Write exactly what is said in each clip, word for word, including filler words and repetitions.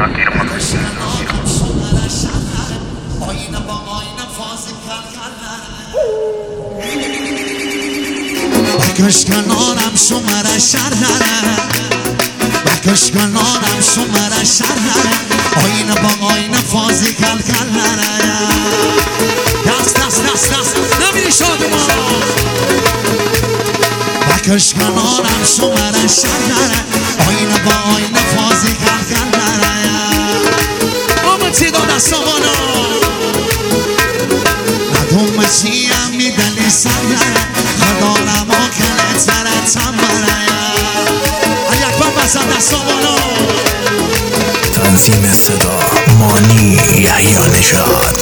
بکش کنارم شماره شر نره بکش کنارم شماره شر نره آینه با آینه فازی کل کل نره دست دست دست دست نمیری شادمان بکش کنارم شماره شر نره آینه با آینه فازی کل کل نره آمتی دو دستامانا ندوم چیم میدلی سر نره خدارم و کله ترتم بره یک بام بزن دستامانا تنظیم صدا مانی یحیی نژاد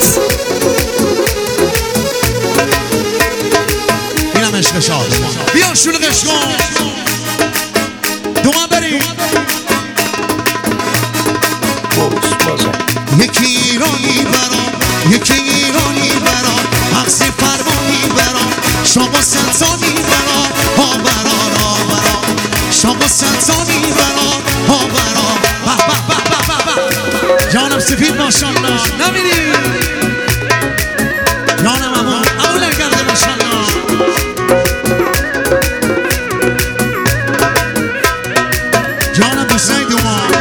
اینم عشق شادمان بیا شلوغش کن دوام بریم یکی ایرانی برام یکی ایرانی برام مغزی فرمانی برام شما سلطانی برام ها برام ها برام شما سلطانی برام ها برام به به به به به جانم سفید ماشالله نمیری جانم اما اما لگرده ماشالله جانم حسین دوام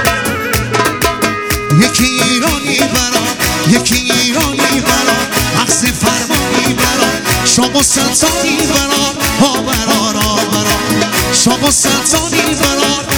یکی ایرانی برام یکی ایرانی برام مغزی فرمانی برام شما سلطانی برام ها برام ها برام شما سلطانی برام